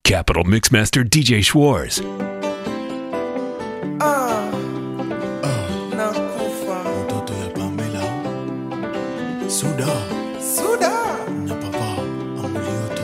Capital Mixmaster DJ Schwartz. Nakufa mtoto ya Pamela Suda na papa Amulioto.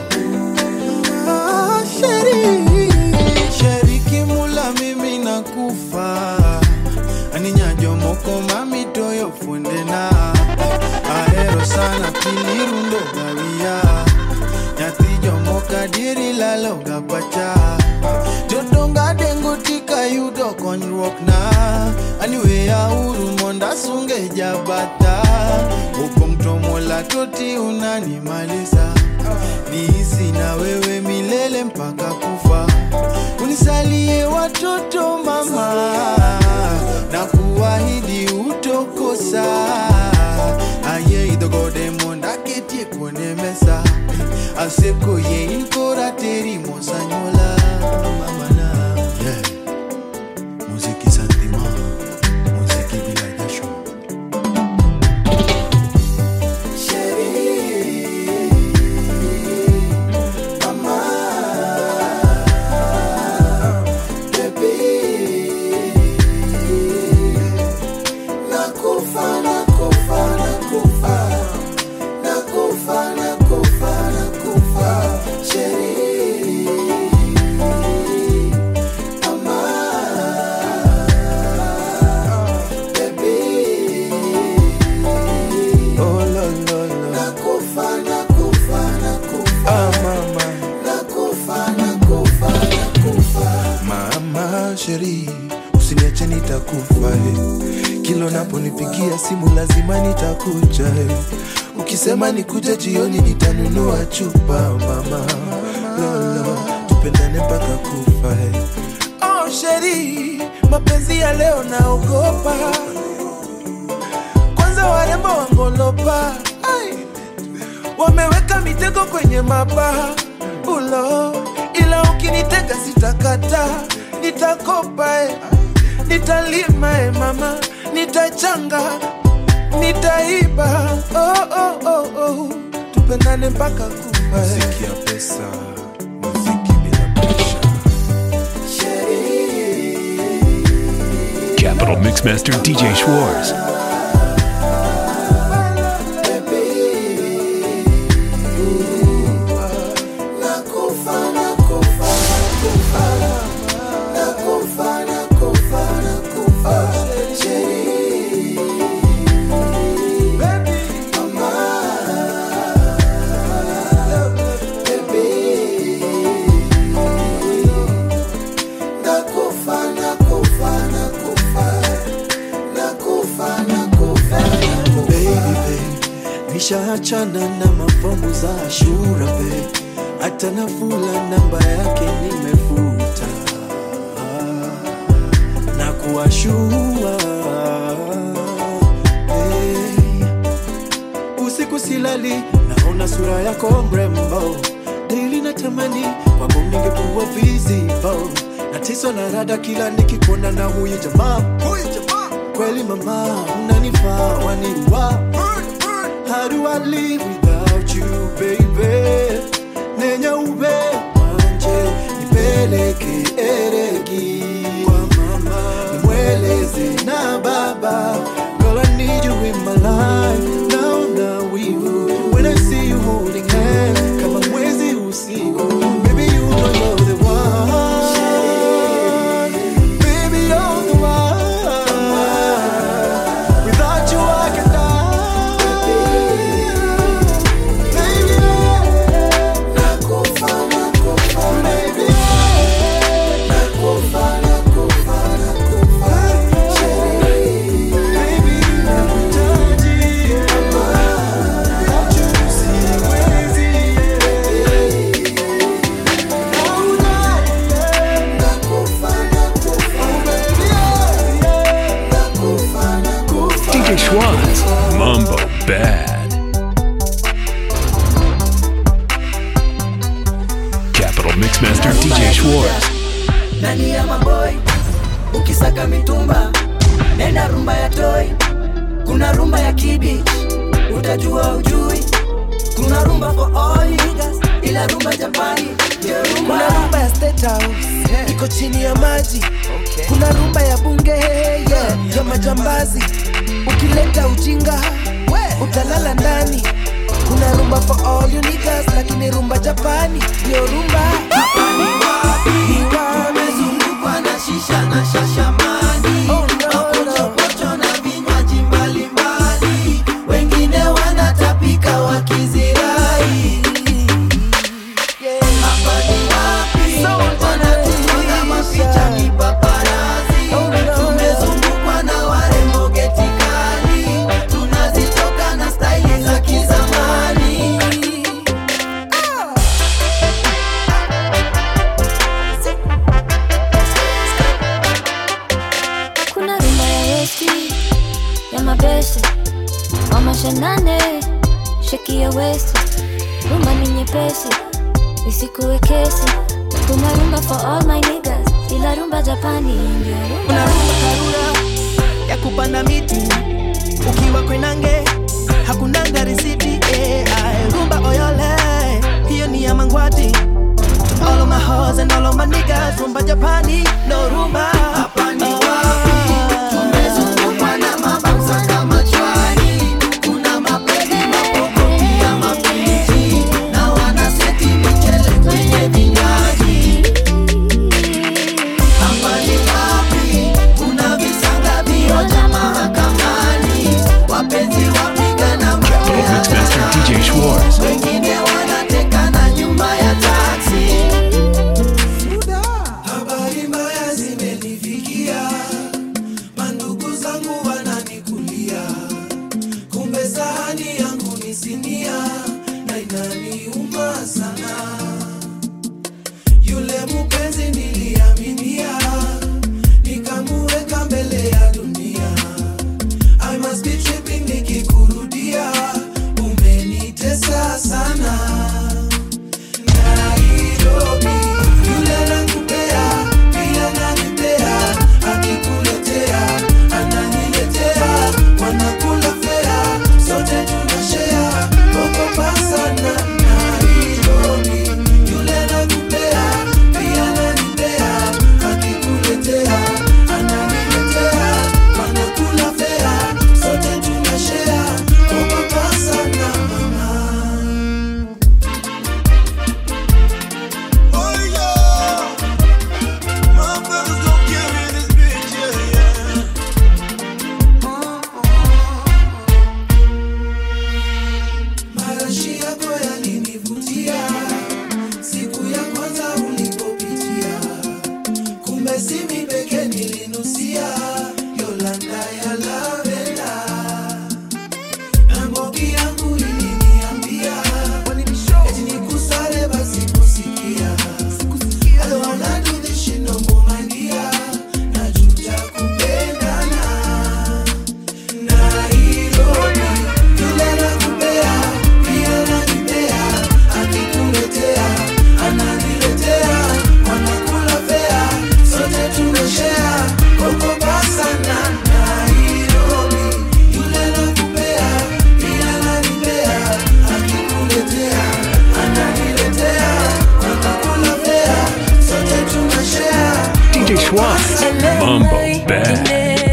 Sheriki mula mimi nakufa aninyajo moko mami toyo fundena aero sana pilirundo gawia nyatijo moka diri lalo gapacha jotonga dengo tika yudo konruok na aniwe ya uru monda sunge jabata upomtomola toti unanimaliza nihisi na wewe milele mpaka kufa unisalie watoto mama na kuahidi utokosa aye idogode monda ketie kone mesa aseko ye inkora teri mosanyola mama na yeah. Muziki santima muziki bila jasho usiniache nitakufa kilo naponipigia simu lazima nitakuja ukisema nikuja jioni nitanunua chupa mama lolo tupendane mpaka kufa oh sheri mapenzi ya leo naogopa kwanza warembo wangolopa wameweka mitego kwenye mabaha ulo ila ukinitega sitakata nitakopa nitalima mama nitachanga nitaiba oh tupendane mpaka kufa muziki ya pesa muziki bila presha Capital Mixmaster DJ Schwartz. Nishachana na mafombo za Ashura be hata nafula namba yake nimefuta na kuashua usiku silali naona sura yako mrembo daily natamani kwako ningekuwa visible na tiso na rada kila nikikuona na huyu jamaa kweli mama unanifaa waniwa. How do I live without you, baby? Nenya ube manje, nipeleke eregi wa mama, nimweleze na baba. Girl, I need you in my life, now we will. When I see you holding hands, kama mwezi usiku, baby you know you're the one. Baby you're the one. Without you I can die. DJ Schwartz, Mambo Bad. Capital Mixmaster DJ Schwartz. Nani ya maboy, ukisaka mitumba, nenda rumba ya toy. Kuna rumba ya kibich, utajua ujui. Kuna rumba for all niggas, ila rumba Japani. Kuna rumba ya lighthouse iko chini ya maji. Kuna rumba ya bunge ya majambazi. Ukileta ujinga utalala ndani. Kuna rumba for all you niggas, lakini rumba Japani ndio rumba. Hapa ni wapi? Tumezungukwa na shisha na shashamani. Mapochopocho na vinywaji mbalimbali. Wengine wanatapika wakizirai. Hapa ni wapi? Wanatupiga mapicha ni paparazi. Tumezungukwa na warembo getikali. Tunazitoka na staili za kizamani. Kuna rumba ya Westi, ya mabeste, mama shanane, sheki ya Westi. Rumba ni nyepesi, isikuwe kesi. Kuna rumba for all my niggas, ila rumba Japani ndio rumba. Kuna rumba karura ya kupanda miti, ukiwa kwenange hakunanga risiti. Rumba oyole, hiyo ni ya mangwati. To all of my hoes and all of my niggas, rumba Japani, no rumba. Hapa ni wapi? Tumezungukwa na mabamsa kama chwani. Kuna mapedi, mapoko, pia mapiti. Na wanaseti michele kwenye vinywaji. Hapa ni wapi? Kuna visanga vioja mahakamani. Wapenzi wapigana Capital Mixmaster DJ Schwartz. wengine wanatekana nyuma ya taksi. Habari mbaya zimenifikia, mandugu zangu wananikulia. Kumbe sahani yangu ni sinia, na inaniuma sana. Yule mpenzi niliaminia, nikamuweka mbele ya dunia. I must be tripping nikikurudia, umenitesa sana. Nairobi, yule nakupea, pia nanipea. Akikuletea, ananiletea. Wanakula fea, sote tunashare. Ogopa sana. Nairobi, yule nakupea, pia nanipea. Akikuletea, ananiletea. Wanakula fea, sote tunashare. Ogopa sana mama. Marashi yako yalinivutia siku ya kwanza ulipopitia. Kumbe si mimi pekee nilinusia Yolanda ya lavenda. Na mbogi yangu iliniambia eti nikusale basi kusikia. I don't wanna do this shit no more my dear. Najuta kupendana. Nairobi, yule nakupea, pia nanipea. Akikuletea, ananiletea. Wanakula fea, sote tunashare. Ogopa sana. Nairobi, yule nakupea, pia nanipea. Akikuletea, ananiletea. Wanakula fea, sote tunashare. DJ Schwartz. Mambo Bad.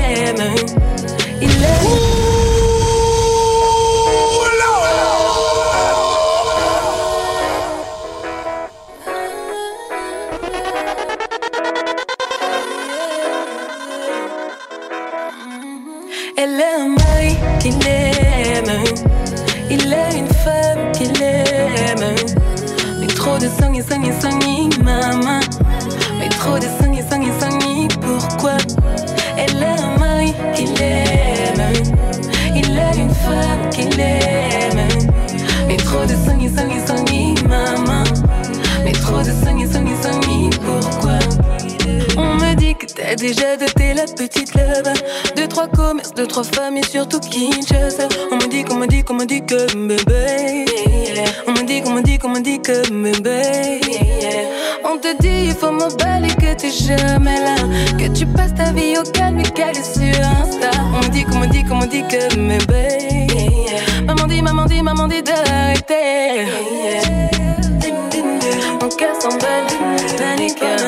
Elle est un mari qu'il aime. Il est une femme qu'il aime. Mais trop de sang et maman. Mais trop de sang et pourquoi? Elle est un mari qu'il aime. Il est une femme qu'il aime. Mais trop de sang et maman. Mais trop de sang et pourquoi? On me dit que t'as déjà doté la petite love. 2-3 commerces, 2-3 femmes et surtout Kinshasa. On me dit que bébé. On me dit que bébé. On te dit il faut m'emballer, que t'es jamais là. Que tu passes ta vie au calme et calé sur Insta. On me dit que bébé. Maman dit d'arrêter. Mon cœur s'emballe, panique.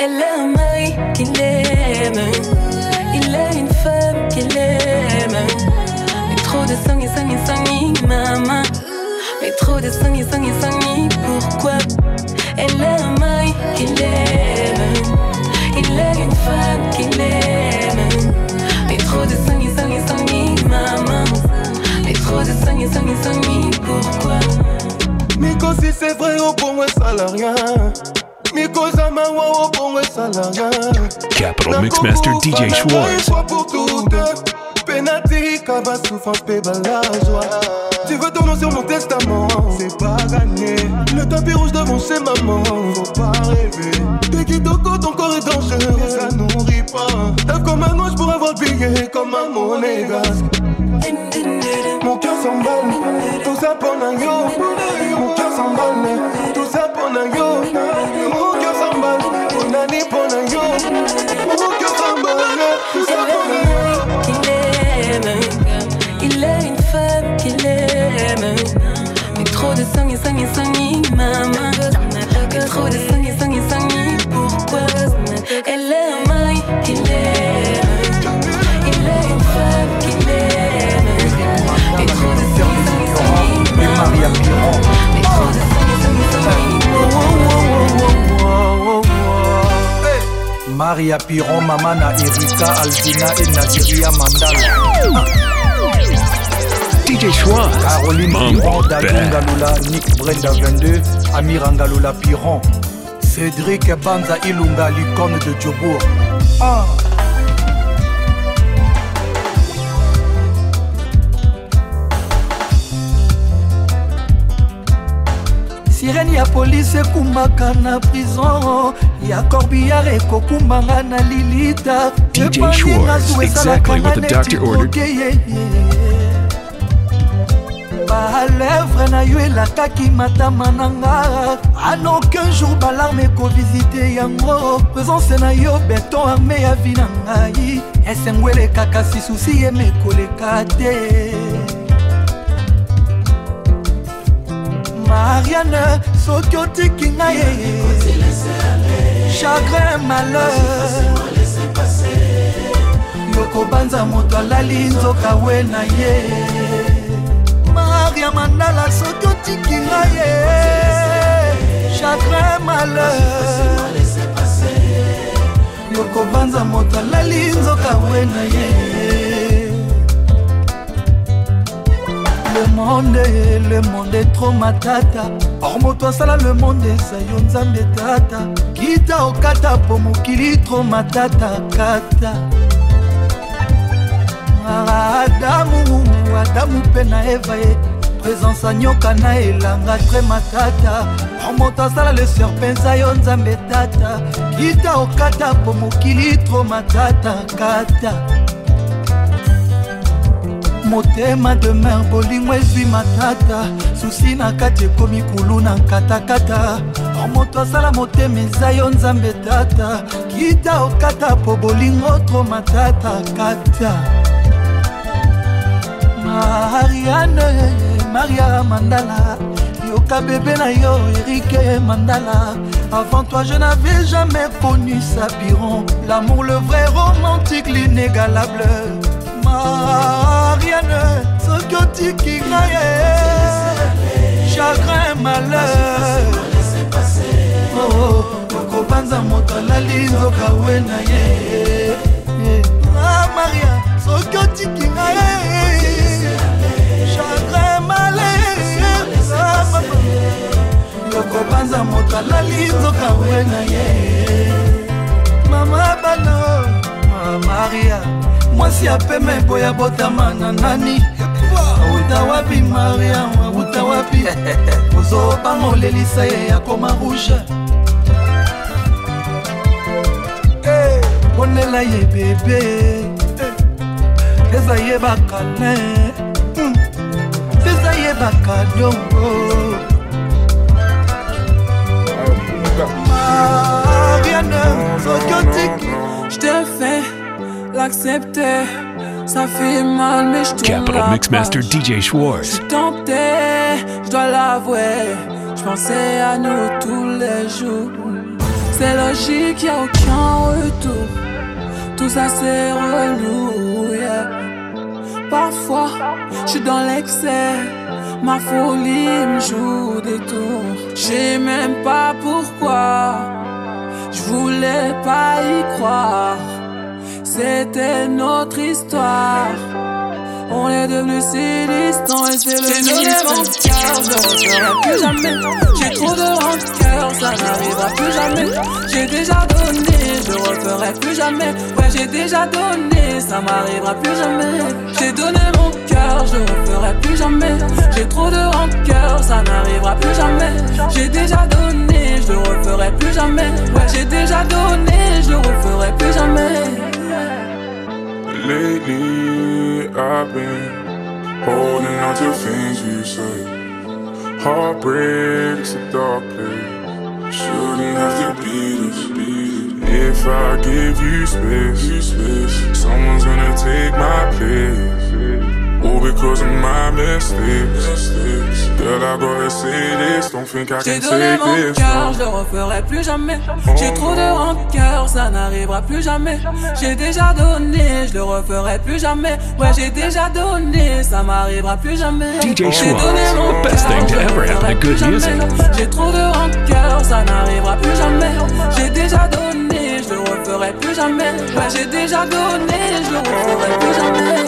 Elle a un mari qu'il aime. Il a une femme qu'il aime. Mais trop de sangi, sangi, sangi, maman. Mais trop de sangi, sangi, sangi, pourquoi? Elle a un mari qu'il aime. Il a une femme qu'il aime. Mais trop de sangi, sangi, sangi, maman. Mais trop de sangi, sangi, sangi, pourquoi? Miko si c'est vrai au bon ça l'a rien. Miko Zamawa au bon ça l'a rien. Capital Mixmaster DJ Schwartz. Penati kaba souffrance péba la joie. Tu veux ton nom sur mon testament, c'est pas gagné. Le tapis rouge devant chez maman, faut pas rêver. T'es kitoko, ton corps est dangereux, ça nourrit pas. Rêve comme un ange pour avoir le billet, comme un monégasque. Mon cœur s'emballe, tout ça pour Nango. Mon cœur s'emballe, tout ça pour Nango. Mon cœur s'emballe, pour Nani pour Nango. Mon cœur s'emballe, tout ça pour Nango. Il a une femme qu'il aime. Mais trop de sangi, sangi, sangi, maman. Mais trop de sangi, sangi, sangi, pourquoi? Elle a un mari qu'il aime. Il a une femme qu'il aime. Mais trop de sangi, sangi, sangi, maman. Mais trop de sangi, sangi, sangi. Maria Piron, Mamana, Erika, Alvina et Naziria Mandala. DJ Schwartz. Caroline Piron, Daline Galula, Nick Brenda 22, Amira Galula Piron, Cédric Banza Ilunga, l'icône de Djobour. Sirène ya police ekumaka na prison. Ya corbillard ekokumbanga na lilita. DJ Schwartz, exactly what the doctor ordered. Ba lèvre na yo elakaki matama nanga. En aucun jour balarme ekovisite yango. Présence na yo beton armé ya vi na ngai. Esengwele kaka si susi emekoleka te. Marianne, soki otiki ngai chagrin malheur yokobanza moto alali nzoka we na ye. Maria Mandala, soki otiki ngai chagrin malheur yokobanza moto alali nzoka we na ye. Le monde est trop matata. Or moto asala le monde eza yo nzambe tata. Kita okata po mokili trop matata kata. Adamu pe na Eva ye. Présence a nyoka na elanga très matata. Or moto asala le serpent eza yo nzambe tata. Kita okata po mokili trop matata kata. Motema de mer bolingo ezwi matata. Susi na kati ekomi kulu na katakata. Moto asala motema eza yo nzambe tata. Kita okata po bolingo tro matata kata. Marianne, Maria Mandala, yoka bébé na yo Eric Mandala. Avant toi je n'avais jamais connu Sapiron. L'amour, le vrai romantique, l'inégalable. Marianne, soki otiki ngai chagrin malheur okobanza moto alali nzoka we na ye. Maria, soki otiki ngai chagrin malheur okobanza moto alali nzoka we na ye. Mama bano, Maria mwasi apeme boya botama na nani. Uta wapi Maria, uta wapi Ozo bango lelisa ye ya koma rouge. Bonela ye bébé Eza ye bakane Eza ye bakado. Marianne, sokotik. J'te fais l'accepter, ça fait mal mais j'tourne Capital la Mixmaster page. DJ Schwartz. J'suis tenté, j'dois l'avouer, j'pensais à nous tous les jours. C'est logique, y'a aucun retour. Tout ça c'est relou, yeah. Parfois, j'suis dans l'excès. Ma folie me joue des tours. J'sais même pas pourquoi. J'voulais pas y croire. C'était notre histoire. On est devenus si distants et c'est le donné mon cœur. Je referai plus jamais. J'ai trop de rancœur, ça n'arrivera plus jamais. J'ai déjà donné, je referai plus jamais. Ouais, j'ai déjà donné, ça m'arrivera plus jamais. J'ai donné mon cœur, je referai plus jamais. J'ai trop de rancœur, ça n'arrivera plus jamais. J'ai déjà donné, je referai plus jamais. Ouais, j'ai déjà donné, je referai plus jamais. Lately, I've been holding on to things you say. Heartbreak's a dark place. Shouldn't have to be this. If I give you space, someone's gonna take my place. All because of my mistakes. Girl, I gotta say this, don't think I can take this. J'ai donné mon cœur, je le referai plus jamais. J'ai trop de rancœur, ça n'arrivera plus jamais. J'ai déjà donné, je le referai plus jamais. Ouais, j'ai déjà donné, ça m'arrivera plus jamais. DJ Schwartz, best thing to ever happen to good music. J'ai trop de rancœur, ça n'arrivera plus jamais. J'ai déjà donné, je le referai plus jamais. Ouais, j'ai déjà donné, je le referai plus jamais.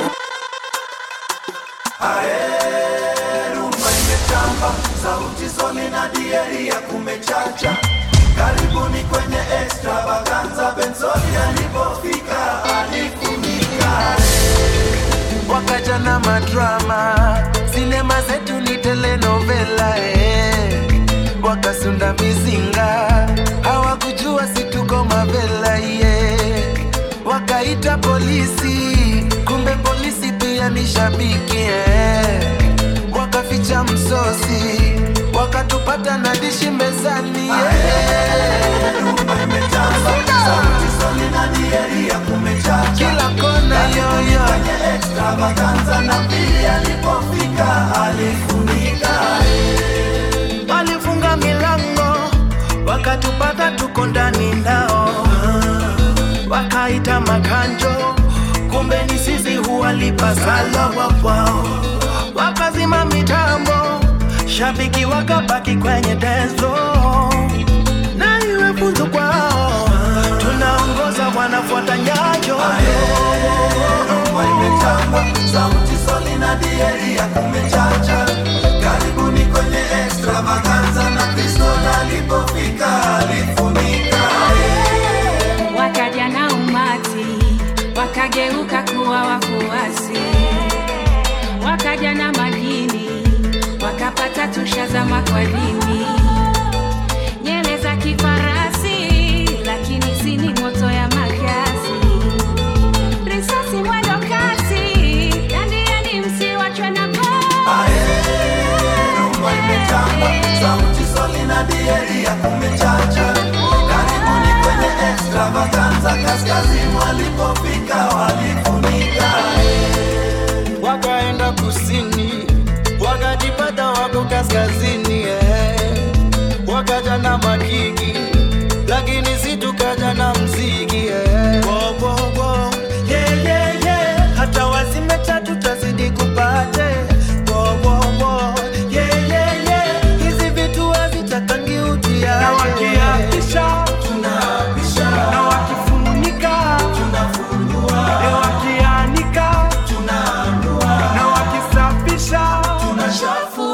Sauti soli na dieri ya kumechacha. Karibuni kwenye extravaganza. Benzoli alipofika alifunika. Wakaja na madrama, sinema zetu ni telenovela wakasunda mizinga, hawakujua situko mavela wakaita polisi, kumbe polisi pia ni shabiki wakaficha msosi, wakatupata na dishi mezani Rumba imetamba, sauti soli na dieri ya kumechacha. Kila kona yoyo kwenye extravaganza, na pia alipofika alifunika. Walifunga milango, wakatupata tuko ndani nao, wakaita makanjo, kumbe ni sisi huwalipa sala wapao. Wakazima mitambo, shabiki wakabaki kwenye denzo, na iwe funzo kwao, tunaongoza wanafuata nyayo. Rumba imetamba, sauti soli na dieri ya kumechacha. Karibuni kwenye extravaganza, na Kristo alipofika alifunika. Wakaja na umati, wakageuka kuwa wafuasi. Wakaja na madini, wakapata tushazama kwa dini. Nyele za kifarasi, lakini sini moto ya makasi. Risasi mwendo kasi, dandiani msiwachwe na Rumba imetamba, sauti soli na dieri ya kumechacha. Karibuni kwenye extravaganza, kaskazini walipofika walifunika. Wakaenda kusini, wakajipata wako kaskazini wakaja na makiki, lakini si tukaja na mziki wo, wo, wo. Yeah, yeah, yeah. Hata wazime tatu tazidi kupate wo, wo, wo. Yeah, yeah, yeah. Hizi vitu hazitakangi utia na wakiapisha, tunapisha. Na wakifunika, tunafunua. Na wakianika, tunaanua. Na wakisafisha, tunashafu.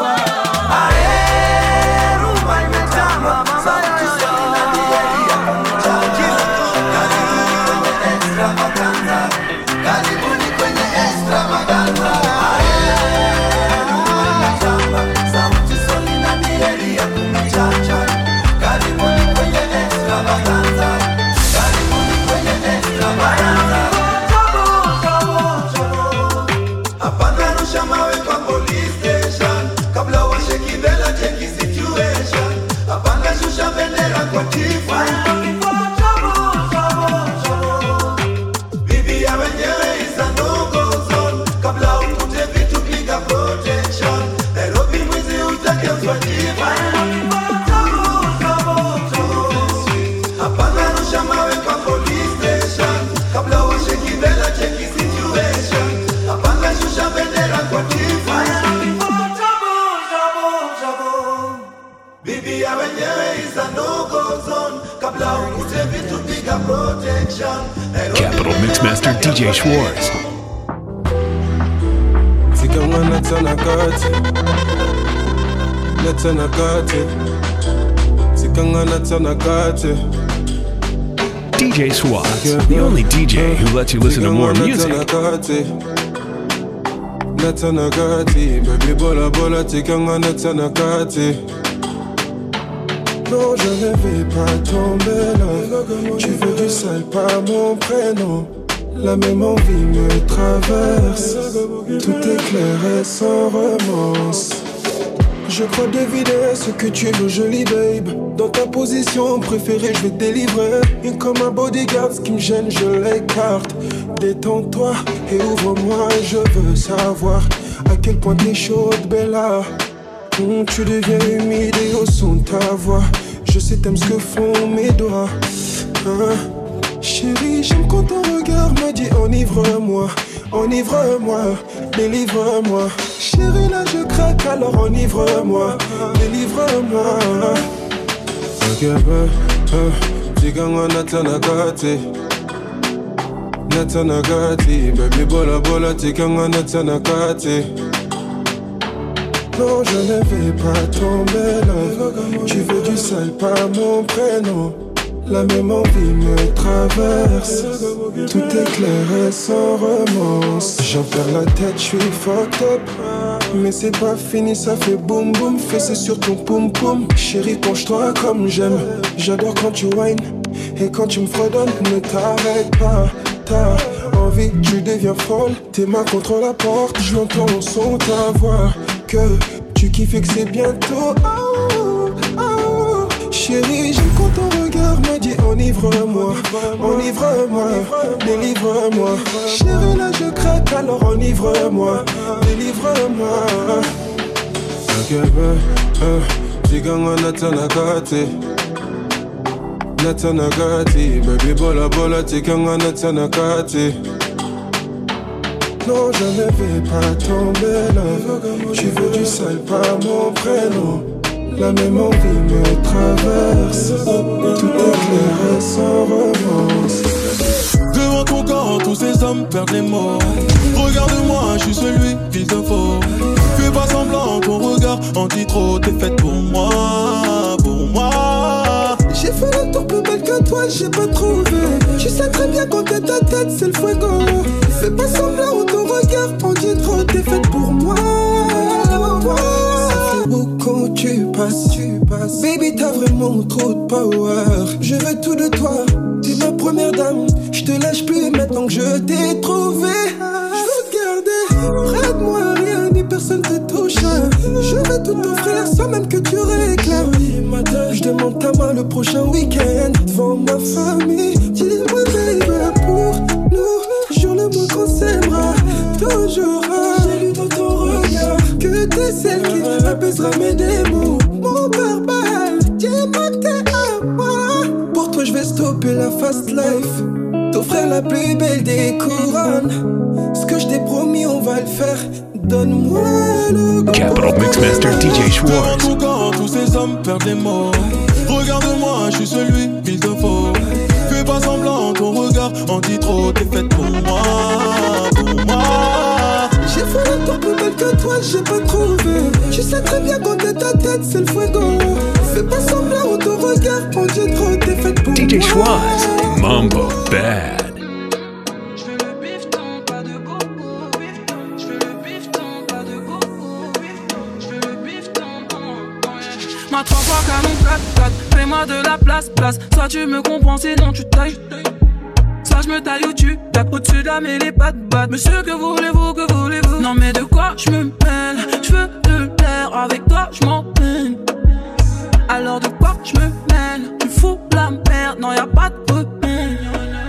Capital Mixmaster DJ Schwartz. DJ Schwartz, the only DJ who lets you listen to more music. Non, je ne vais pas tomber là. Tu veux du sale, pas mon prénom. La même envie me traverse. Tout est clair et sans romance. Je crois deviner ce que tu veux, jolie babe. Dans ta position préférée, je vais te délivrer. Et comme un bodyguard, ce qui me gêne, je l'écarte. Détends-toi et ouvre-moi, je veux savoir à quel point t'es chaude, Bella. Tu deviens humide et au son de ta voix. Je sais t'aimes ce que font mes doigts. Chérie, j'aime quand ton regard me dit enivre-moi, enivre-moi, délivre-moi. Chérie, là je craque, alors enivre-moi, délivre-moi. Tiganga natanagati, natanagati, baby bola bola, tiganga natanagati. Non, je ne vais pas tomber là. Tu veux du sale, pas mon prénom. La même envie me traverse. Tout est clair et sans romance. J'en perds la tête, je suis fucked up. Mais c'est pas fini, ça fait boum boum. Fais sur ton poum poum. Chérie, penche-toi comme j'aime. J'adore quand tu whines. Et quand tu me fredonnes, ne t'arrête pas. T'as envie, tu deviens folle. Tes mains contre la porte, je l'entends au son ta voix. Que tu kiffes et que c'est bientôt. Oh, oh. Chérie, j'aime quand ton regard me dit enivre-moi, enivre-moi, délivre-moi. Chérie, là je craque, alors enivre-moi, délivre-moi. Tiganga natanagati, natanagati, baby bola bola, tiganga natanagati. Non, je ne vais pas tomber là. Tu veux du sale, pas mon prénom. La même envie me traverse. Tout est clair et sans romance. Devant ton corps, tous ces hommes perdent les mots. Regarde-moi, je suis celui qu'il te faut. Fais pas semblant, ton regard en dit trop. T'es faite pour moi, pour moi. J'ai fait le tour plus belle que toi, j'ai pas trouvé. Tu sais très bien quand t'es ta tête, c'est le fuego. Fais pas semblant, ton regard en dit trop. T'es faite pour moi. Ça fait beau quand tu passes. Baby, t'as vraiment trop de power. Je veux tout de toi, t'es ma première dame. Je te lâche plus maintenant que je t'ai trouvé. Je veux te garder près de moi, rien ni personne te touche. Je vais tout t'offrir sans même que tu réclames. Je demande ta main le prochain week-end devant ma famille. Dis-moi baby, pour nous, jure-le-moi qu'on s'aimera toujours. J'ai lu dans ton regard que t'es celle qui apaisera mes démons. Mon barbare, dis-moi que t'es à moi. Pour toi je vais stopper la fast life, t'offrir la plus belle des couronnes. Ce que je t'ai promis on va le faire. Donne-moi le go. Capital Mixmaster DJ Schwartz. Devant ton corps, tous ces hommes perdent les mots. Regarde-moi, je suis celui qu'il te faut. Fais pas semblant, ton regard en dit trop. T'es faite pour moi, pour moi. J'ai fait le tour plus belle que toi, j'ai pas trouvé. Tu sais très bien quand t'es ta tête, c'est le fuego. Fais pas semblant, ton regard en dit trop. T'es faite pour DJ moi. Schwartz, Mambo Bad. Ma 3 fois canon 4-4, fais-moi de la place. Soit tu me comprends, sinon tu tailles. Soit je me taille ou tu tapes au-dessus de la mêlée, pas de batte. Monsieur, que voulez-vous, que voulez-vous? Non mais de quoi je me mêle? Je veux de l'air, avec toi je m'emmène. Alors de quoi je me mêle? Tu fous la merde, non y'a pas de repère.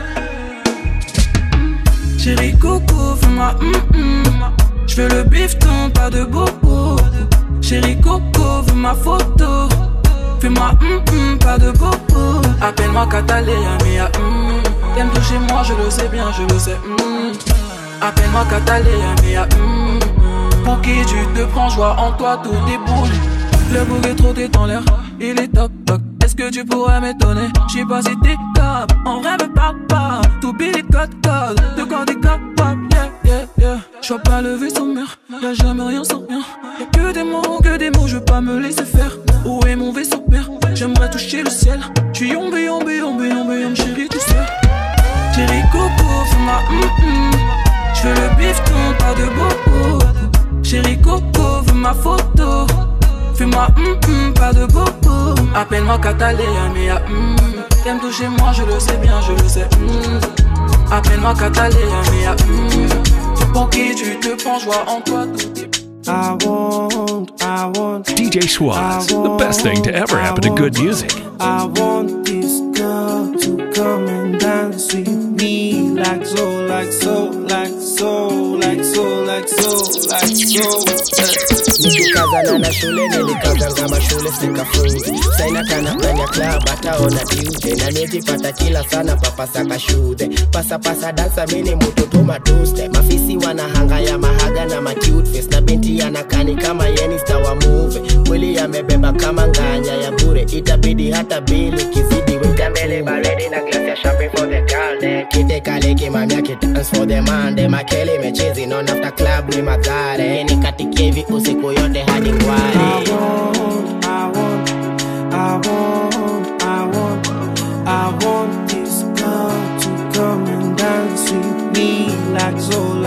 Chérie coco, fais-moi Je veux le bifton, pas de bobo. Chérie coco, veux ma photo. Fais-moi pas de bobo. Appelle-moi Catalina, mia T'aimes toucher moi, je le sais bien, je le sais Appelle-moi Catalina, mia Pour qui tu te prends, joie en toi, tout déboule. Le bouquet trop est en l'air, il est toc toc. Est-ce que tu pourrais m'étonner. J'sais pas si t'es top, en vrai me parle pas. T'oublies les codes, de quand t'es capable, yeah. J'vois pas le vaisseau mère, y'a jamais rien sans rien. Y'a que des mots, je veux pas me laisser faire. Où est mon vaisseau mère? J'aimerais toucher le ciel. J'suis yombe, chérie, tu sais. Chérie coco, fais-moi j'veux le bifton, pas de bobo. Chérie coco, veux ma photo. Fais-moi pas de bobo. Appelle-moi Catalina, mais t'aimes toucher moi, je le sais bien, je le sais. Appelle-moi Catalina, mais pour qui tu te prends, joie en toi tout est. I want DJ Swaz, the best thing to ever happen to good music. I want this girl to come and dance with me like so. Nikikazana na shule nilikazanga mashule sikafungi. Saina kana ndani ya club ataona Tuesday. Na nijipata kila sana papasaka shude. Pasa dansa mini mutoto matuste. Mafisi wanahanga ya mahaga na ma-cute face. Na binti anakani kama yeni star wa movie. Mwili yamebeba kama nganya ya bure. Itabidi hata bili kizidi weka mbele baridi na glass ya champagne for the girl. Kite kale kimamia dance for the man. Makele mechezi non after club ni magare. Nikatikie hivi usiku yote hadi kwari. I want this girl to come and dance with me like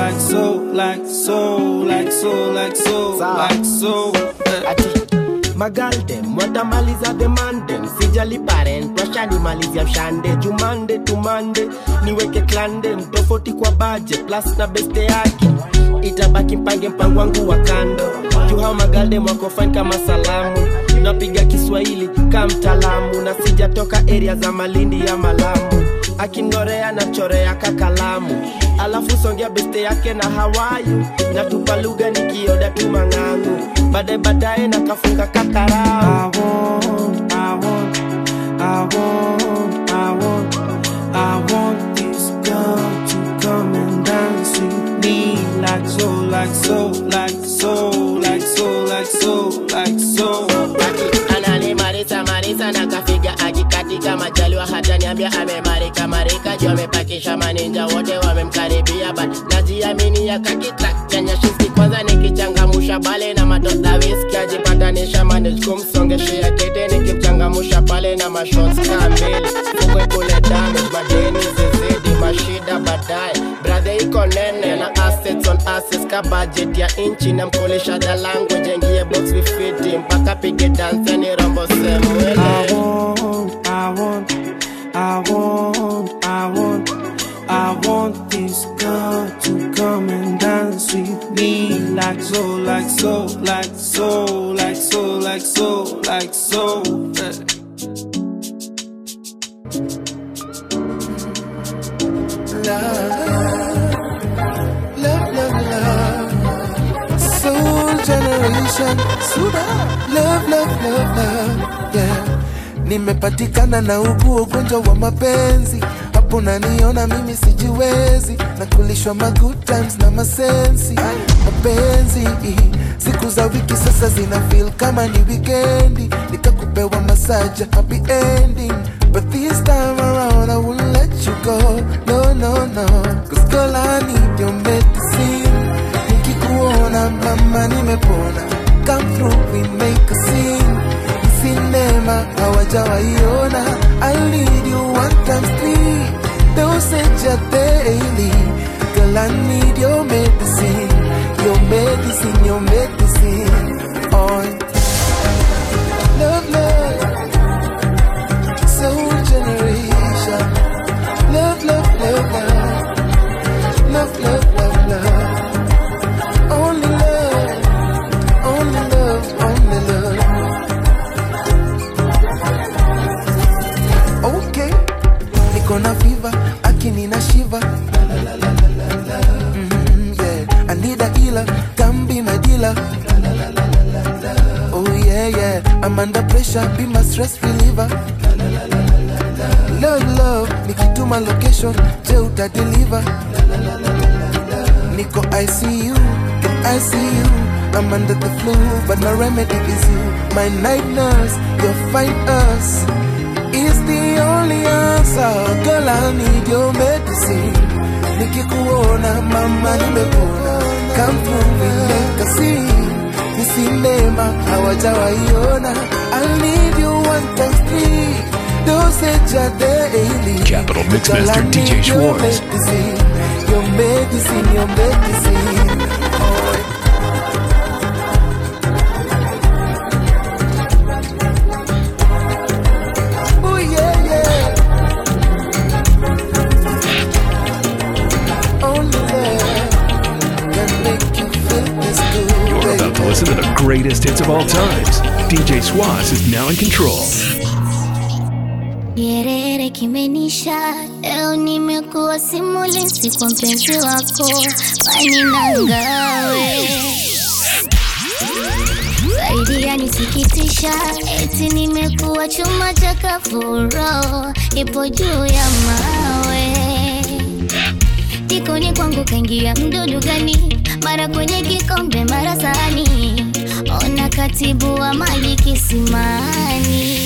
so. Magalde, watamaliza demandem. Sijali parent, washanimalizia mshande. Jumande to Monday, niweke klande. Mtofauti kwa budget, plus na beste yake. Itabaki mpange mpango wangu wa kando. Juhao magalde mwako fine kama salamu. Napiga Kiswahili kama mtaalamu. Na sijatoka area za Malindi ya Malamu. Akinorea na chorea kakalamu. Alafu songea beste yake na Hawaii. Na tupa lugha nikioda tu mangangu. Badae na kafunga kakarao. I want this girl to come and dance with me like so. Marisa na kafiga akikatika majaliwa hata niambia amemarika marika. Juu amepakisha maninja wote wamemkaribia. But najiamini ya kakitrack chanya shiski kwanza nikichangamusha bale na matota whisky. Ajipatanisha manage kumsongeshea kete nikimchangamusha pale na mashots kamili. Fukwe kule damage madeni zizidi mashida baadaye. Brother iko nene na assets on assets ka budget ya inchi. Na mkolisha the language engie box we fit him. Mpaka pige dance ni rombo semu. I want this girl to come and dance with me like so. Love. Soul generation. Love, yeah. Nimepatikana na ugonjwa wa mapenzi. Hapo naniona mimi sijiwezi. Na kulishwa ma good times na masensi. Mapenzi siku za wiki sasa zina feel kama ni weekendi. Nikakupewa massage happy ending. But this time around I won't let you go. No. Cause girl I need your medicine. Nikikuona mama nimepona. Come through we make a scene. Cinema hawajawaiona. I'll need you 1x3. Dosage ya daily. Girl I need your medicine. Your medicine. Oh, love. Soul generation. Love. Only love. Okay, niko na fever, akini na shiva. Yeah, I need a healer, come be my dealer. Oh yeah, I'm under pressure, be my stress reliever. Love, nikituma location, je uta deliver. Niko ICU, I'm under the flu, but my remedy is you. My night nurse, you'll find us. ilianza, girl I need your medicine. Nikikuona mama nimepona, come through make a scene. Ni sinema hawajawaiona, I need you 1 times 3. Dosage a daily. Capital Mixmaster DJ Schwartz. Your medicine, your medicine. Oh yeah, yeah. Only there can make you feel this good. You're about to listen to the greatest hits of all times. DJ Schwartz is now in control. Kierere kimenisha, leo nimekuwa simulizi kwa mpenzi wako, kwani nangawe zaidi yanisikitisha, eti nimekuwa chuma cha kafuro, ipo juu ya mawe. Jikoni kwangu kaingia mdudu gani, mara kwenye kikombe mara sahani, ona katibu wa maji kisimani.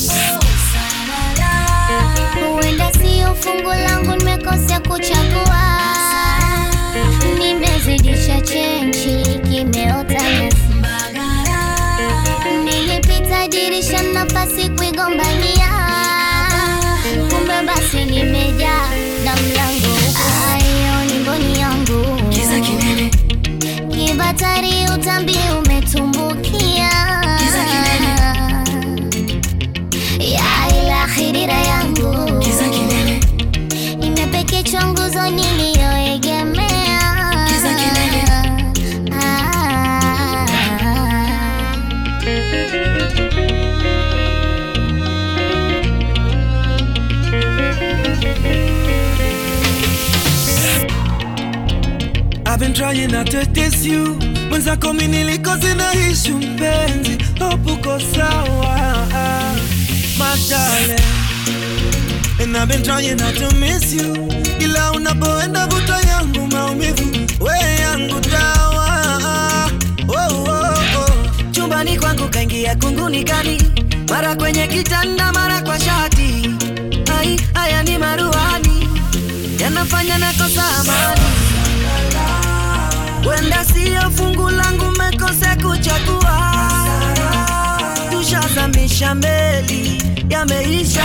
Huenda sio fungu langu, nimekosea kuchagua, nimezidisha chenchi, kimeota nyasi. Nilipita dirisha nafasi kuigombania, kumbe basi nimejaa na mlango. Ayo ni mboni yangu, kiza kinene, kibatari utambi umetumbukia, kiza kinene. Ya ila khidira yangu, kiza kinene, imepekechwa nguzo niliyoegemea, kiza kinene. I've been trying not to diss you. Mwenzako mimi nilikosa na hishu mpenzi, hope uko sawa, my darling. And I've been trying not to miss you. Ila unapoenda vuta yangu maumivu, we yangu dawa. Oh, oh, oh. Chumbani kwangu kaingia kunguni kali, mara kwenye kitanda mara kwa shati. Hai, haya ni maruani, yanafanya nakosa amani. Wenda siyo fungu langu, mekose kuchagua, tushazamisha meli, yameisha.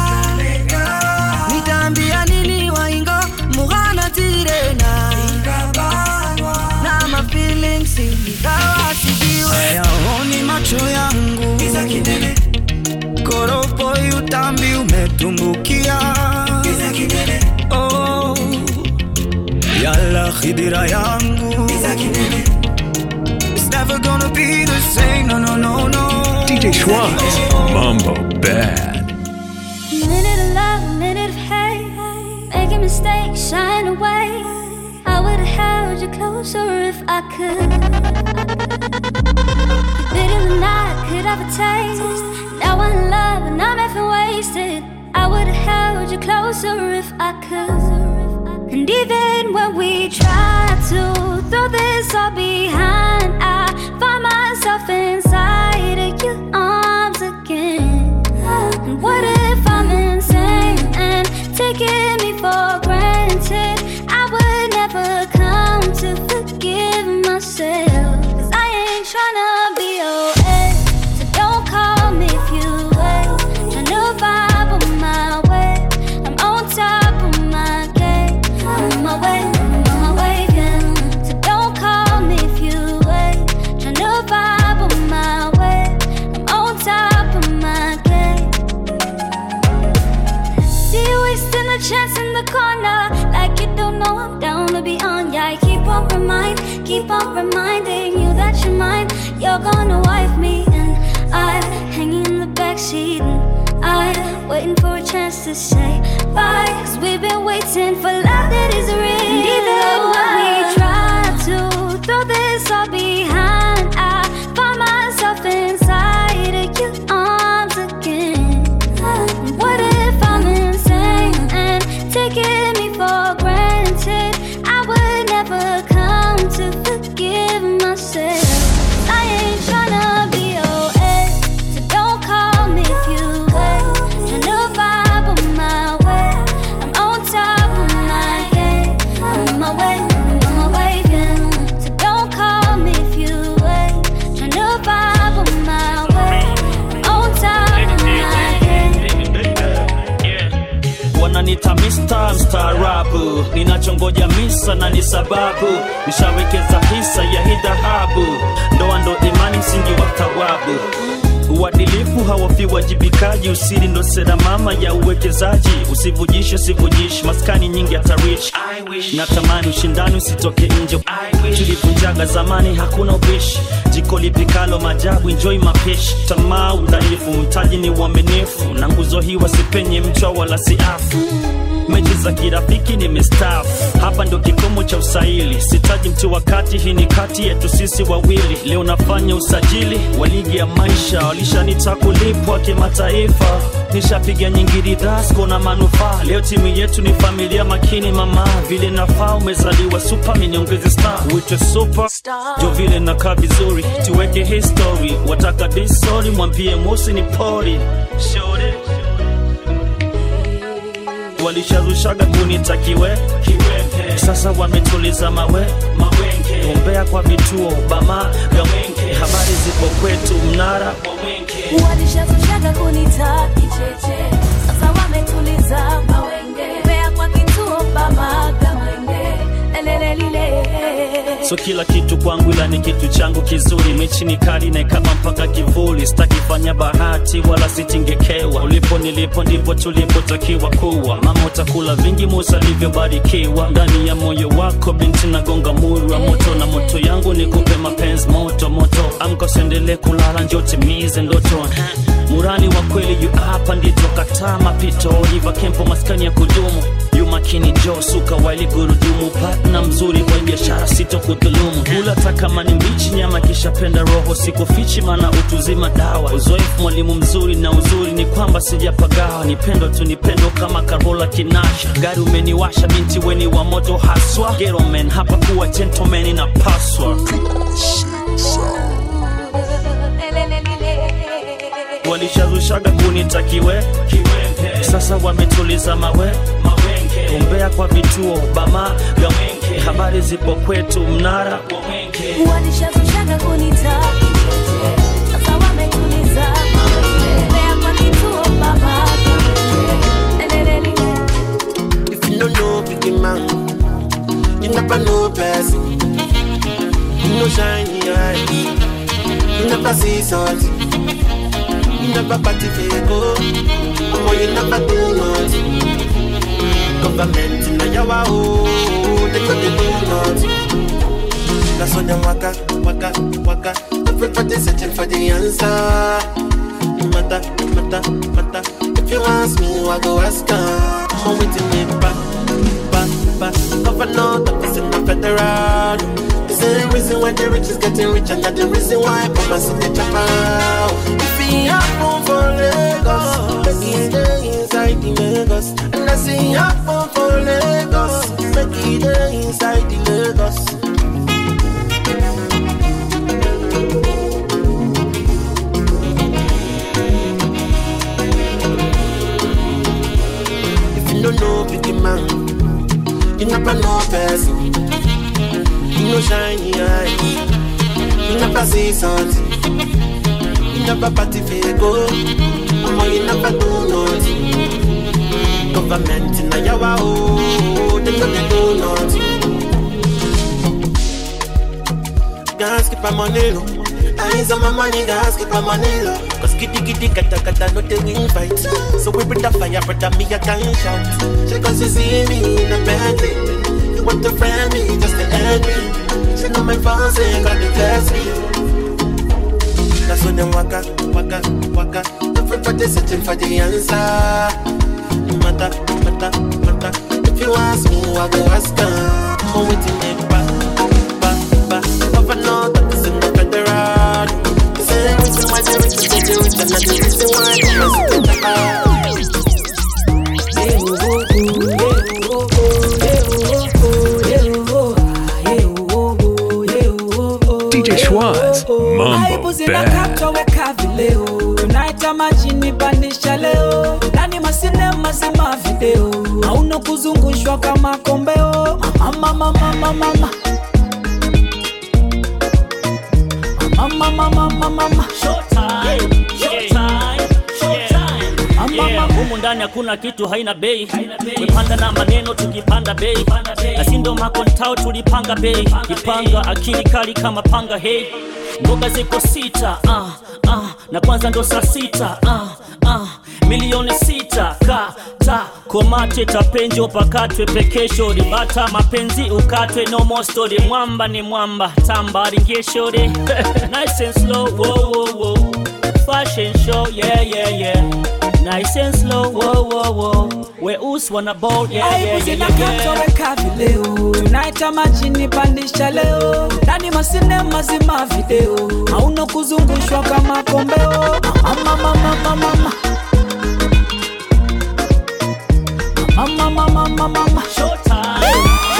Nitaambia nini waingo, mughana tirena, na ma feelings ingawa sijiwe. Hayaoni macho yangu, kiza kinene, koropo utambi umetumbukia, kiza kinene. Oh, yalla khidira yangu, kiza kinene. It's never gonna be the same, no, no, no, no. DJ Schwartz, Mambo Bad. Minute of love, minute of hate, making mistakes, shying away. I would've held you closer if I could. The bit of the night could have a taste. Now I'm in love and I'm effing wasted. I would've held you closer if I could. And even when we try to throw this all behind, I find myself inside of your arms again. And what if I'm insane and taking me for granted? I would never come to forgive myself, 'cause I ain't tryna be your ex, so don't call me if you wait. Tryna vibe on my way, I'm on top of my game, on my way, yeah. So don't call me if you wait. Tryna vibe on my way, I'm on top of my game. See you wasting a chance in the corner, like you don't know I'm down to be on. Yeah, I keep on reminding you that you're mine. You're gonna wife me, and I hanging in the backseat, and I waiting for a chance to say bye, 'cause we've been waiting for love that is real. And even when we try to throw this all behind, I find myself inside of your arms again. What if I'm insane and taking me for granted? I would never come to forgive myself. I ain't tryna be your ex, so don't call me if you wait. Tryna vibe on babu. Ninachongoja misa na ni sababu, nishawekeza hisa ya hii dhahabu. Ndoa ndo imani, msingi wa thawabu. Uadilifu hawafi wajibikaji, usiri ndo sera mama ya uwekezaji. Usivujishe, sivujishi, maskani nyingi atarish. Natamani ushindani usitoke nje. Tulivunjaga zamani, hakuna ubishi. Jiko lipikalo majabu, enjoy mapishi. Tamaa udhaifu, mtaji ni uaminifu. Na nguzo hii wasipenye mchwa wala siafu. Mechi za kirafiki ni mestaafu. Hapa ndo kikomo cha usaili. Sitaji mtu wakati, hii ni kati yetu sisi wawili. Leo nafanya usajili wa ligi ya maisha. Walishanita kulipwa kimataifa. Nishapiga nyingi ridhas kona manufaa. Leo timu yetu ni familia makini mama. Vile nafaa umezaliwa super, miniongeze star. Uitwe super, jo vile nakaa vizuri. Tuweke history, wataka disori. Mwambie mosi ni pori. Shore walishazushaga kunitakiwe kiwempe. Sasa wametuliza mawenge. Ombea kwa vituo bama gawenge. Habari zipo kwetu mnara wa wenge. Walishazushaga kunitaki cheche. Sasa wametuliza mawenge. Ombea kwa kituo bama gawenge. Lelelelile. So kila kitu kwangu ila ni kitu changu kizuri. Mechi ni kali na kama mpaka kivuli. Sitakifanya bahati wala sitingekewa. Ulipo nilipo ndipo tulipotakiwa kuwa. Mama utakula vingi Musa alivyobarikiwa. Ndani ya moyo wako binti nagonga muru wa moto. Na moto yangu ni kupe mapenzi moto moto. Amka usiendelee kulala, njoo timize ndoto. Murani wa kweli yu hapa ndito, kataa mapito. Oliva Kempo maskani ya kudumu. Yu makini Joe suka waili gurudumu. Partner mzuri kwa biashara sito kudhulumu. Kula takama ni mbichi nyama kisha penda roho. Sikufichi mana utuzima dawa. Uzoefu mwalimu mzuri na uzuri ni kwamba sijapagawa. Nipendo tu nipendo kama Karola Kinasha. Gari umeniwasha binti weni wa moto haswa. Ghetto man hapa kuwa gentleman inapaswa. Walishazushaga kunitakiwe kiwempe. Sasa wametuliza mawenge. Ombea kwa vituo bama gawenge. Habari zipo kwetu mnara wa wenge. Walishazushaga kunitaki cheche. Sasa wametuliza mawenge. Ombea kwa vituo bama gawenge. Lelelelile. If you don't know big man, you never know person. You know shiny eyes, you never see something. You never party fago, you never do nothing. Government in your home, they couldn't do nothing. That's when you waka. Everybody searching for the answer. Mata. If you ask me, I go ask her. I'm waiting me back. Governor, the person of federal. The same reason why the rich is getting rich, and that's the reason why Papa said they chop out. If he happen for Lagos, make it stay inside the Lagos. And I see happen for Lagos, make it stay inside the Lagos. If you don't know big man, you never know person. You know shiny eyes, you never see something. You never party fago, you never do nothing. Government in your home, they couldn't do nothing. Can't skip a money, no. Eyes on my money, can't skip a money, no. Cause kitty kata, no they win fight. So we bring the fire, but me a gunshot. She cause you see me in a Bentley. You want to friend me, just to end me. She know my phone saying got to test me. That's when them waka. Everybody searching for the answer. Mata. If you ask me, I go ask her. I'm waiting in back. Governor, that is in the federal. The same reason why the rich is getting rich, and that's the reason why the rich is DJ Schwaz, Mambo Bad. Tunaita majini bandisha leo. Ndani masinema zima video. Hauna kuzungushwa kama kombeo. Mama. Showtime. Humu ndani hakuna kitu haina bei. Wepanda na maneno tukipanda bei. Asindo makontao tulipanga bei. Kipanga akili kali kama panga hey. Mboga ziko sita na kwanza ndo saa sita milioni 6 kata komate tapenjo pakatwe pekesho ribata mapenzi ukatwe no more story mwamba ni mwamba tamba ringesho de nice and slow whoa fashion show yeah nice and slow whoa we us wanna ball yeah leo tunaita majini pandisha leo ndani masine mazima video hauna kuzungushwa kama kombeo mama showtime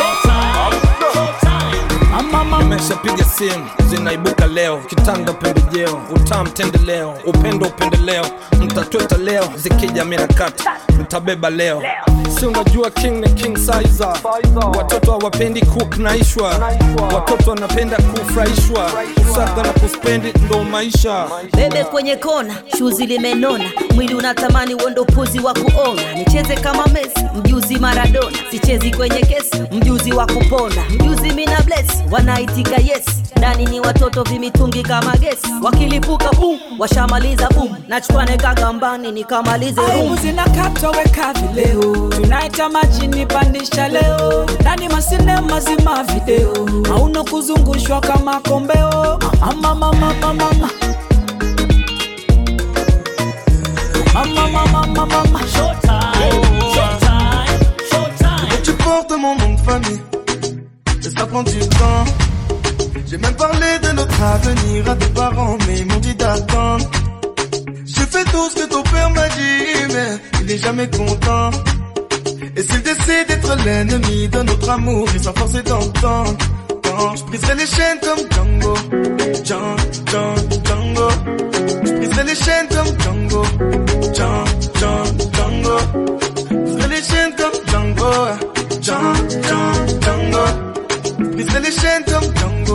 Nimeshapiga simu zinaibuka leo, kitanda pembejeo, utamtendeleo, upendo upendeleo, mtatweta leo, zikija mirakata, mtabeba leo. Si unajua king ni king sizer, watoto hawapendi kuknaishwa, watoto wanapenda kufurahishwa, usaka na kuspendi ndo maisha. Bebe kwenye kona, shuzi limenona, mwili unatamani uondo puzi wa kuona. Nicheze kama Messi, mjuzi Maradona, sichezi kwenye kesi, mjuzi wa kupona. Mjuzi mina bless, wanaitika yes, ndani ni watoto vimitungi kama gesi. Wakilipuka boom, washamaliza boom, nachukwane kagambani nikamalize room. Aibu zinakatwa weka vileo, tunaita majini pandisha leo ndani masine mazima video hauna kuzungushwa kama kombeo mama showtime. Tu portes mon nom de famille et ça prend du temps. J'ai même parlé de notre avenir à tes parents mais ils m'ont dit d'attendre. J'ai fait tout ce que ton père m'a dit mais il est jamais content. Et s'il décide d'être l'ennemi de notre amour, il s'en force d'entendre. Quand je briserai les chaînes comme Django, Django. Je briserai les chaînes comme Django, Django. Je briserai les chaînes comme Django, Django. Je briserai les chaînes comme Django,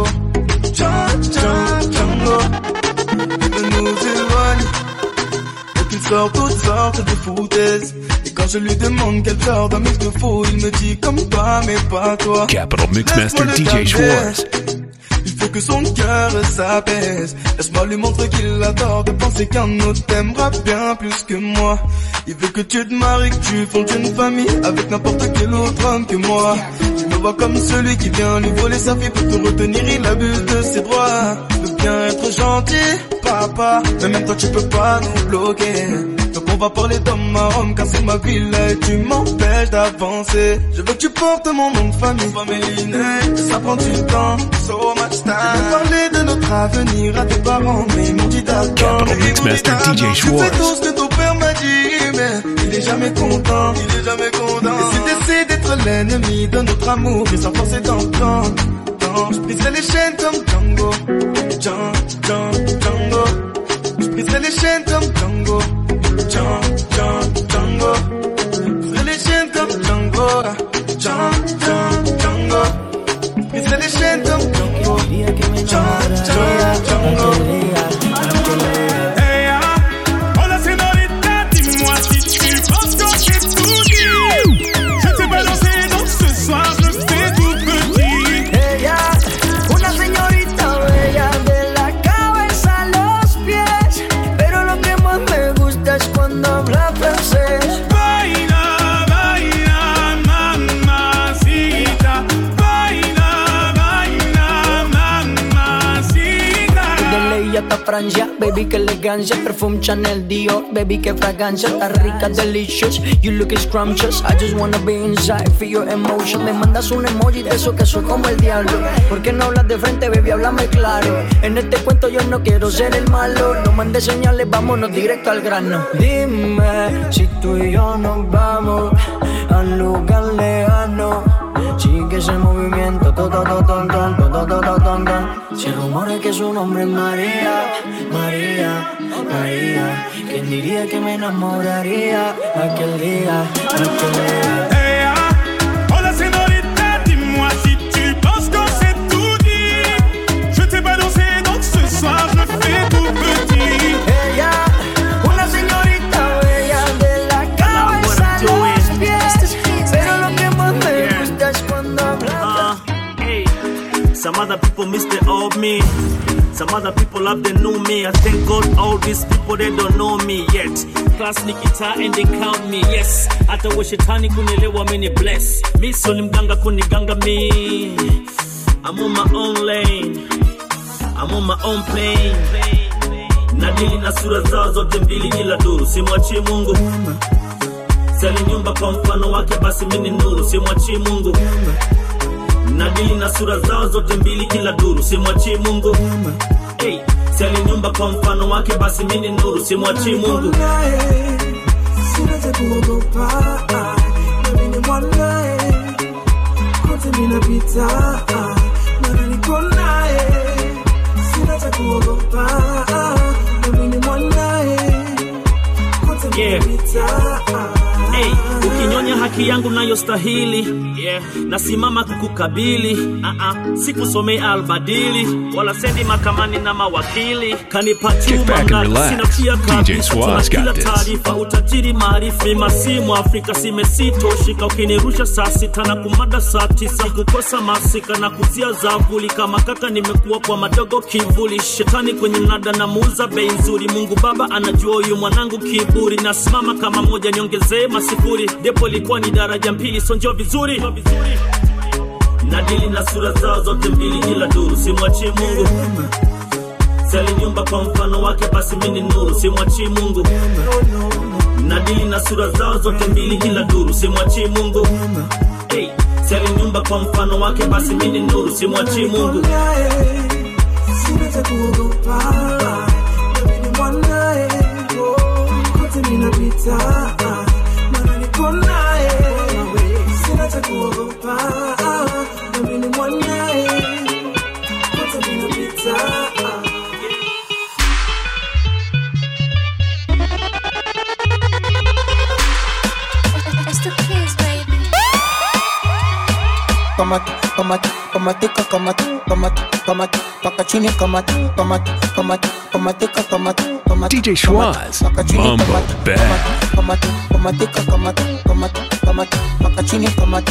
Django. Ne nous éloigne, et qu'il sort toutes sortes de foutaises. Quand je lui demande quelle fleur d'un mec de faux, il me dit comme toi mais pas toi. Capital Mixmaster DJ Schwartz. Il faut que son cœur s'apaise. Laisse-moi lui montrer qu'il adore de penser qu'un autre t'aimera bien plus que moi. Il veut que tu te maries, que tu fondes une famille avec n'importe quel autre homme que moi. Tu me vois comme celui qui vient lui voler sa fille pour te retenir, il abuse de ses droits. Je veux bien être gentil, papa, mais même toi tu peux pas nous bloquer. Donc on va parler d'homme à homme car c'est ma ville et tu m'empêches d'avancer. Je veux que tu portes mon nom de famille, ça prend du temps, so much time. Je veux parler de notre avenir à tes parents mais ils m'ont dit d'attendre. Capital Mixmaster DJ Tu fais Schwartz. tout ce que ton père m'a dit mais il est jamais content. Et s'il décide d'être l'ennemi de notre amour, il s'en force d'entendre. Je briserai les chaînes comme Django, Django. Je briserai les chaînes comme Django, Django. Je briserai les chaînes comme Django, Django. Je briserai les chaînes comme Django, Django. Hola señorita, dis-moi si tu penses que j'ai tout dit. Je t'ai balancé donc ce soir je fais tout petit. Una señorita bella de la cabeza a los pies, pero lo que más me gusta es cuando habla francés. Baila, baila, mamacita. Baila, baila, mamacita. De ley hasta Francia, baby que elegancia, perfume Chanel Dior, baby que fragancia, está rica, delicious, you look scrumptious, I just wanna be inside, feel your emotion. Me mandas un emoji de eso que soy como el diablo. ¿Por qué no hablas de frente, baby? Háblame claro. En este cuento yo no quiero ser el malo, no mandes señales, vámonos directo al grano. Dime si tú y yo nos vamos al lugar lejano. Sigue ese movimiento, Si rumores que su nombre es María. ¿Quién diría que me enamoraría aquel día? Hola señorita, dis-moi si tu penses que c'est tout dit. Je t'ai balancé donc ce soir je fais tout petit. Una señorita bella de la Some other people have they know me. I thank God all these people they don't know me yet. Class nikita and they count me. Yes, hata wa shetani kunielewa mini bless. Mi so ni mganga kuniganga me. I'm on my own lane. I'm on my own plane. Nadili na sura zao zote mbili kila duru. Simwachi Mungu. Sali nyumba kwa mfano wake basi mini nuru. Simwachi Mungu. Nadili na sura zao zote mbili kila duru. Simwachi Mungu. Hey, sali nyumba kwa mfano wake basi mini nuru. Simwachi Mungu. Sina cha kuogopa. Nami ni mwanae. Kote ninapita. Mana niko naye. Sina cha kuogopa. Nami ni mwanae. Kote ninapita. Hey, ukinyonya haki yangu nayo stahili. Yeah, nasimama kukukabili. Sikusomei albadili. Wala sendi makamani na mawakili. Kanipa chuma ngati sina pia kabisa. Kila taarifa utajiri maarifa. Masimu Afrika simesito. Shika ukinirusha saa 6 na kumada saa 9. Kukosa masika na kutia zavuli. Kama kaka nimekuwa kwa madogo kivuli. Shetani kwenye mnada na muuza bei nzuri. Mungu Baba anajua huyu mwanangu kiburi. Nasimama kama moja niongezee masifuri. Depo likuwa ni daraja mpili sonjo vizuri. Nadili na sura zao zote mbili kila duru. Simwachi Mungu. Sali nyumba kwa mfano wake basi mini nuru. Simwachi Mungu. Nadili na sura zao zote mbili kila duru. Simwachi Mungu. Hey, sali nyumba kwa mfano wake basi mini nuru. Simwachi Mungu. Sina cha kuogopa. Nami ni mwanae. Kote ninapita. Mana niko naye. Sina cha kuogopa. Nami ni mwanae. Kote ninapita. Kamatika paka chini kamatika DJ Schwaz, Mambo Bad. Kamatika paka chini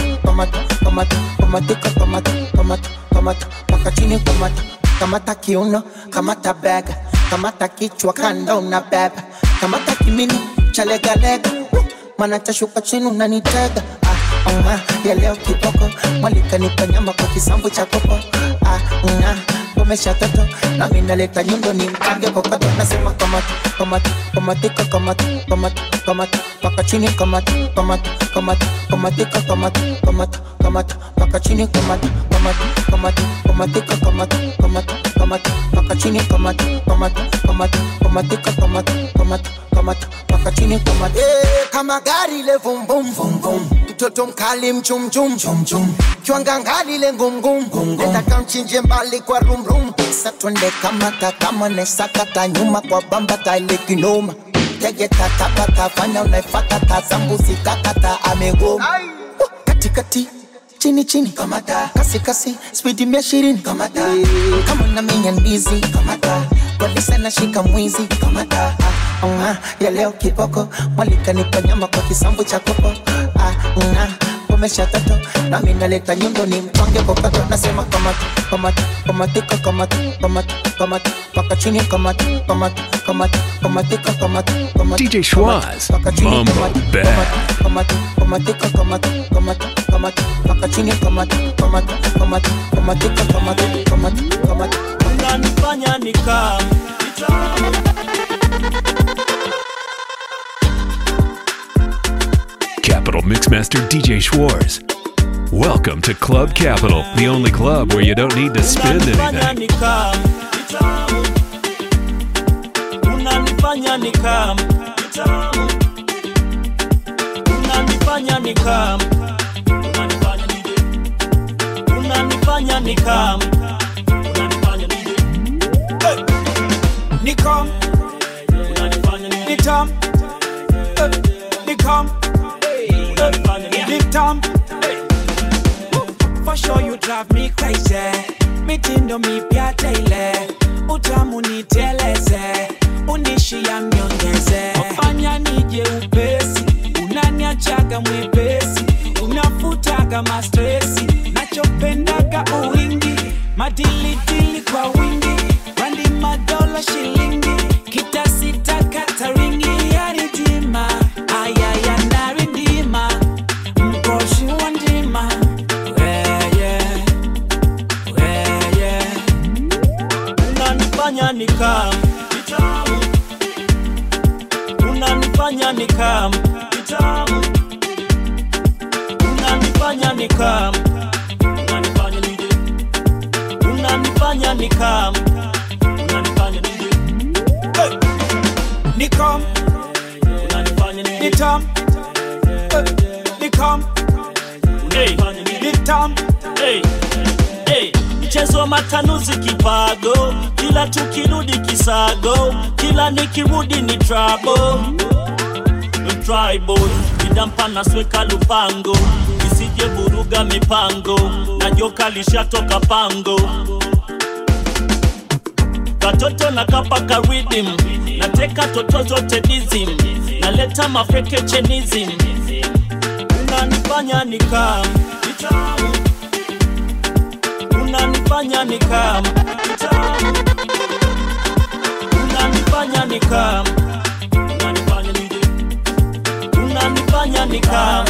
paka chini kamata kiuno, kamata bega, kamata kichwa kanda unabeba, kamata kimini chalega lega, mana tashuka chini unanitega. Ya leo kiboko, mwalika nipa nyama kwa kisambu cha kopo. Umesha toto, na minaleta nyundo ni mkange kokato. Nasema kamatika paka chini kamatika paka chini kamatika paka chini paka chini kama gari le vum vum vum vum. Mtoto mkali mchum chum chum chum. Kiwanga ngali le ngum ngum ngum. Nataka mchinje mbali kwa rum rum. Sasa twende kama nesakata nyuma kwa bamba taile kinoma. Tege tatapata fanya unaifata tazambuzi kakata amegoma. Katikati chini kamata kasi speedi 120 kamata. Kama na minya ndizi kamata. Polisi anashika mwizi kamata. Ya leo kiboko, mwalika nipa nyama kwa kisambu cha kopo. Umesha toto, na minaleta nyundo ni mpange kokato. Nasema kamatika paka chini kamatika DJ Schwaz, Mambo Bad. Kamatika paka chini kamatika unanifanya nika Capital Mixmaster DJ Schwarz. Welcome to Club Capital, the only club where you don't need to spend anything. Unanifanya nikam. Unanifanya nikam. Unanifanya nikam. Unanifanya nikam. Nitam. Nikam. Nitam. For sure you drive me crazy. Mitindo mipya tele. Utamu niteleze. Unishia niongeze. Wafanya nije upesi. Unaniachaga mwepesi. Unafutaga mastresi. Nachopendaga uwingi. Madili kwa wingi. Randi unanifanya nikam vitamu, unanifanya nikam vitamu, unanifanya nikam, unanifanya nije, unanifanya nikam, unanifanya nije, hey! Nikam, unanifanya nije, nitam, nikam, unanifanya nije, nitam, hey, hey. Mchezo wa matanuzi kipago, kila tukirudi kisago, kila nikirudi ni trouble. Tribal, vidampa na sweka lupango, isije buruga mipango, na joka lishatoka pango. Katoto na kapaka rhythm, nateka toto zote dizim, naleta mafeke chenism. Unanifanya nikam vitamu, unanifanya nikam vitamu, unanifanya nikam, unanifanya nije, unanifanya nikam,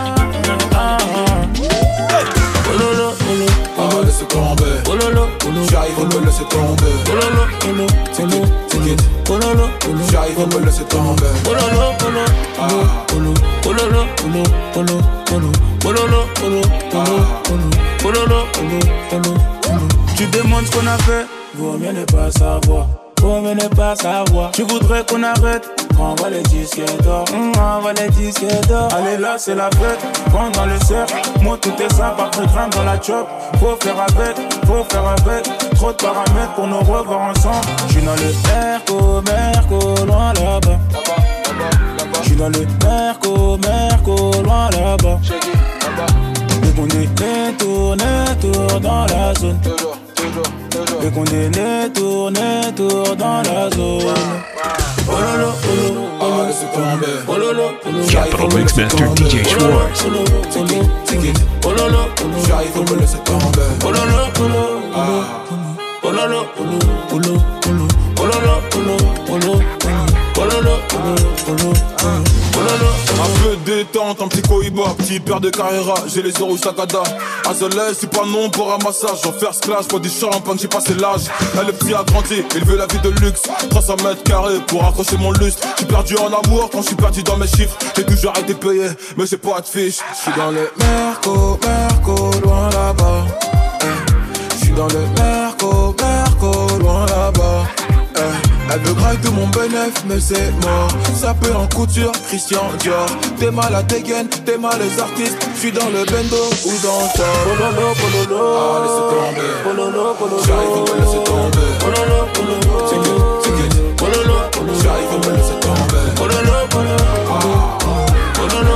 Ololo, olo, olo, laisse tomber. Ololo, olo, j'arrive, me laisse tomber. Ololo, olo, olo, ololo, olo, j'arrive, me laisse tomber. Ololo, olo, olo, olo, ololo, olo, olo, olo, ololo, olo, olo, ololo, olo, olo, olo. Tu demandes ce qu'on a fait, vaut mieux ne pas savoir. Vaut mieux ne pas savoir. Tu voudrais qu'on arrête, on va les disques d'or, on va les disques d'or. Allez là c'est la fête, prends dans le cercle. Moi tout est ça, par grammes dans la chop. Faut faire avec, trop de paramètres pour nous revoir ensemble. J'suis dans le Merco, loin là-bas. J'suis dans le Merco, loin là-bas. Et qu'on est tour dans la zone. Et qu'on est tour dans la zone. Ololo, olo, olo, laisse tomber. Ololo, olo, Capital Mixmaster DJ Schwartz. Ololo, olo, j'arrive, me laisse tomber. Ololo, olo, ololo, olo, olo, olo, ololo, olo, olo, ololo, olo, ololo. Un peu de détente, un petit cohiba, petit père de Carrera, j'ai les euros Sakada. Azelais, c'est pas non pour un massage. En first class, pas du champagne, j'ai passé l'âge. Là, le petit a grandi, il veut la vie de luxe. 300 mètres carrés pour accrocher mon lustre. J'suis perdu en amour quand j'suis perdu dans mes chiffres. J'ai toujours été payé, mais j'ai pas de fiche. J'suis dans le Merco, loin là-bas. J'suis dans le Merco, loin là-bas. Elle veut grailler tout mon bénéf, mais c'est mort. Ça peut en couture, Christian Dior. T'es mal à dégaine, t'es mal les artistes. J'suis dans le bendo ou dans le top. Pololo, pololo, ah, laissez tomber. Pololo, pololo, j'arrive, me laissez tomber. Pololo, pololo, ticket, pololo, pololo, j'arrive, me laissez tomber. Pololo, pololo, pololo,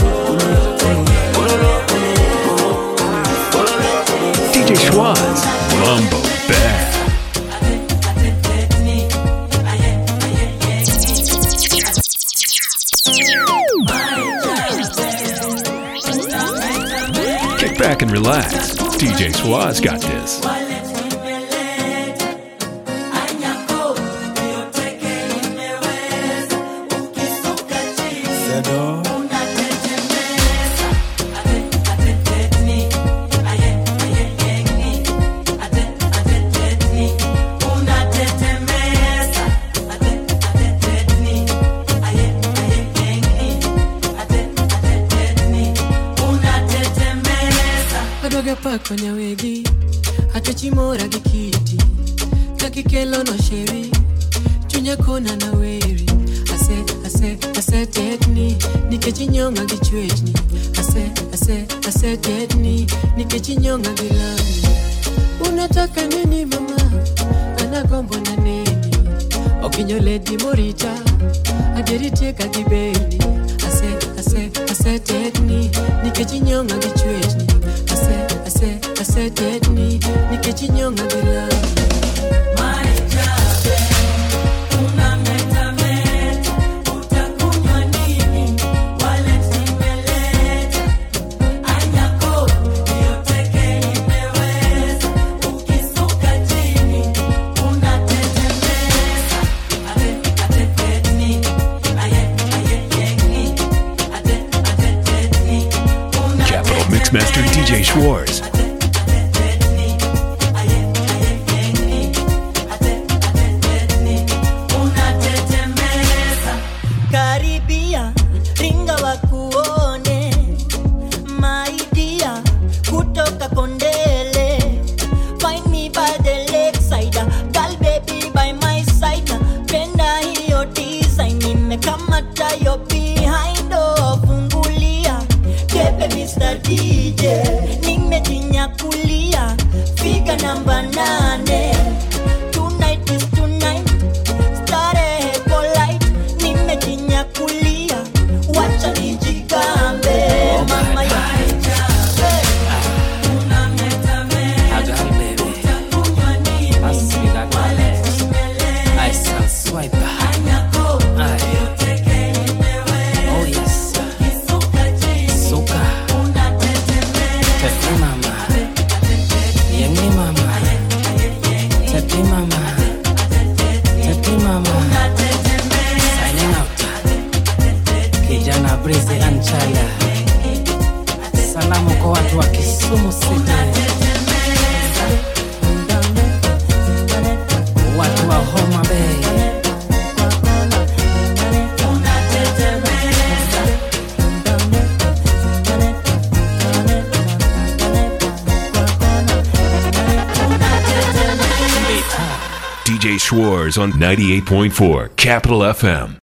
pololo, DJ Schwartz, Mambo Bad. Kick back and relax. DJ Schwartz got this. Kwenye wegi atachimora gikiti kakikelo no sheri chunya kona na weri ase tetni nikechinyonga gichwechni ase tetni nikechinyonga gilani. Unataka nini mama anagombo na nini okinyole di morita aderite kagibeni ase tetni nikechinyonga gichwechni ase tetni nikechinyonga bila. Capital Mixmaster DJ Schwartz. watu wa Kisumu City, watu wa Homa Bay, DJ Schwartz on 98.4 Capital FM.